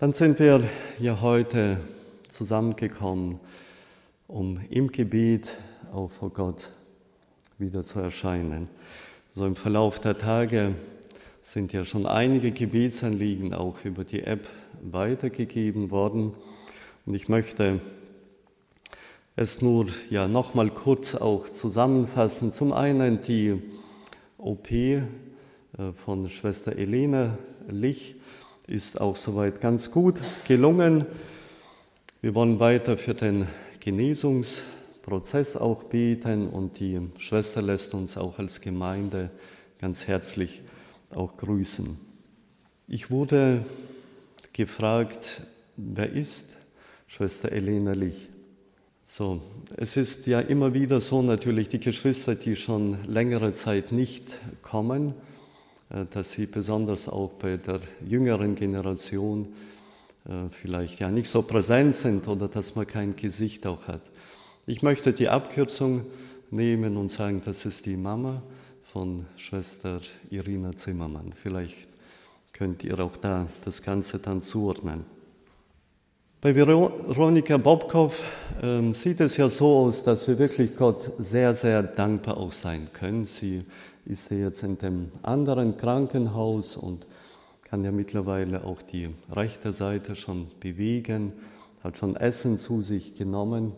Dann sind wir ja heute zusammengekommen, um im Gebet auch vor Gott wieder zu erscheinen. So im Verlauf der Tage sind ja schon einige Gebetsanliegen auch über die App weitergegeben worden. Und ich möchte es nur ja nochmal kurz auch zusammenfassen. Zum einen die OP von Schwester Elena Lich ist auch soweit ganz gut gelungen. Wir wollen weiter für den Genesungsprozess auch beten und die Schwester lässt uns auch als Gemeinde ganz herzlich auch grüßen. Ich wurde gefragt, wer ist Schwester Elena Lich? So, es ist ja immer wieder so natürlich, die Geschwister, die schon längere Zeit nicht kommen, dass sie besonders auch bei der jüngeren Generation vielleicht ja nicht so präsent sind oder dass man kein Gesicht auch hat. Ich möchte die Abkürzung nehmen und sagen, das ist die Mama von Schwester Irina Zimmermann. Vielleicht könnt ihr auch da das Ganze dann zuordnen. Bei Veronika Bobkow sieht es ja so aus, dass wir wirklich Gott sehr, sehr dankbar auch sein können. Sie ist ja jetzt in dem anderen Krankenhaus und kann ja mittlerweile auch die rechte Seite schon bewegen, hat schon Essen zu sich genommen.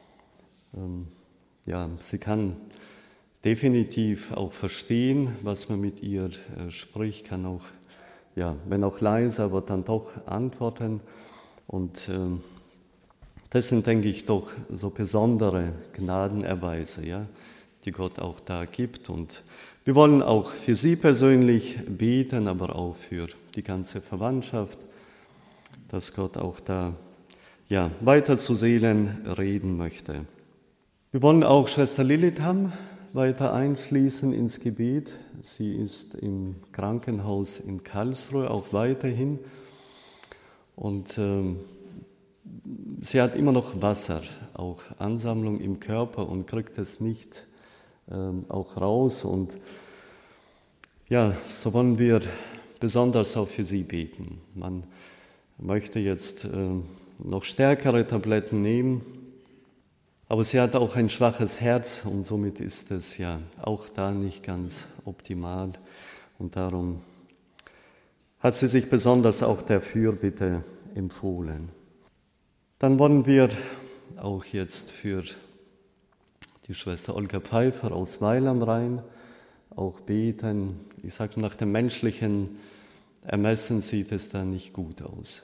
Ja, sie kann definitiv auch verstehen, was man mit ihr spricht, kann auch, ja, wenn auch leise, aber dann doch antworten. Und das sind, denke ich, doch so besondere Gnadenerweise, ja, die Gott auch da gibt. Und wir wollen auch für sie persönlich beten, aber auch für die ganze Verwandtschaft, dass Gott auch da ja, weiter zu Seelen reden möchte. Wir wollen auch Schwester Lilitham weiter einschließen ins Gebet. Sie ist im Krankenhaus in Karlsruhe auch weiterhin. Und sie hat immer noch Wasser, auch Ansammlung im Körper und kriegt es nicht auch raus. Und ja, so wollen wir besonders auch für sie beten. Man möchte jetzt noch stärkere Tabletten nehmen, aber sie hat auch ein schwaches Herz und somit ist es ja auch da nicht ganz optimal. Und darum hat sie sich besonders auch der Fürbitte empfohlen. Dann wollen wir auch jetzt für die Schwester Olga Pfeiffer aus Weil am Rhein auch beten. Ich sage, nach dem menschlichen Ermessen sieht es da nicht gut aus.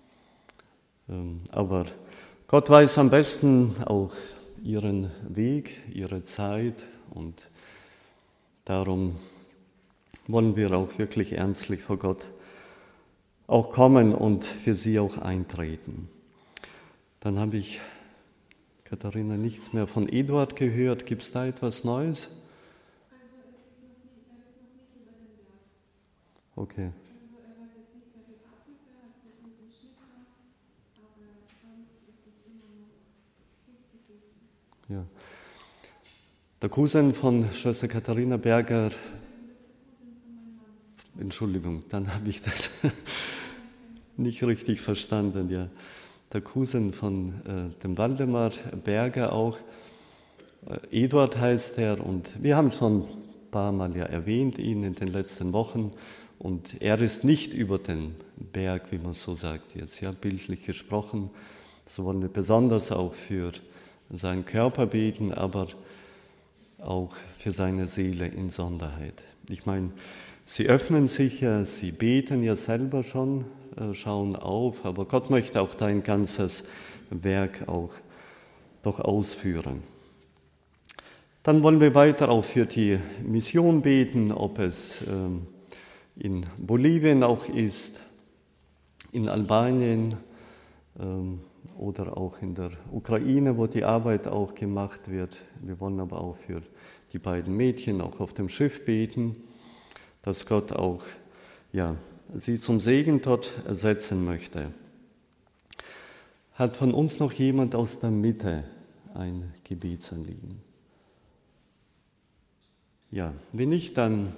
Aber Gott weiß am besten auch ihren Weg, ihre Zeit und darum wollen wir auch wirklich ernstlich vor Gott auch kommen und für sie auch eintreten. Dann habe ich, Katharina, nichts mehr von Eduard gehört. Gibt es da etwas Neues? Also er ist noch nicht über den Berg. Okay. Also er hat jetzt nicht mehr geatmet, er hat diesen Schnitt gehabt, aber sonst ist es immer noch 50-50. Ja. Der Cousin von Schwester Katharina Berger, Entschuldigung, dann habe ich das nicht richtig verstanden, ja. Der Cousin von dem Waldemar Berger auch, Eduard heißt er und wir haben schon ein paar Mal ja erwähnt ihn in den letzten Wochen und er ist nicht über den Berg, wie man so sagt jetzt, ja, bildlich gesprochen. So wollen wir besonders auch für seinen Körper beten, aber auch für seine Seele in Sonderheit. Ich meine, sie öffnen sich ja, sie beten ja selber schon, schauen auf, aber Gott möchte auch dein ganzes Werk auch doch ausführen. Dann wollen wir weiter auch für die Mission beten, ob es in Bolivien auch ist, in Albanien oder auch in der Ukraine, wo die Arbeit auch gemacht wird. Wir wollen aber auch für die beiden Mädchen auch auf dem Schiff beten, dass Gott auch ja, sie zum Segen dort ersetzen möchte. Hat von uns noch jemand aus der Mitte ein Gebetsanliegen? Ja, wenn nicht, dann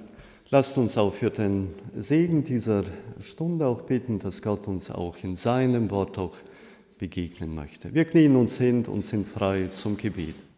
Lasst uns auch für den Segen dieser Stunde auch bitten, dass Gott uns auch in seinem Wort auch begegnen möchte. Wir knien uns hin und sind frei zum Gebet.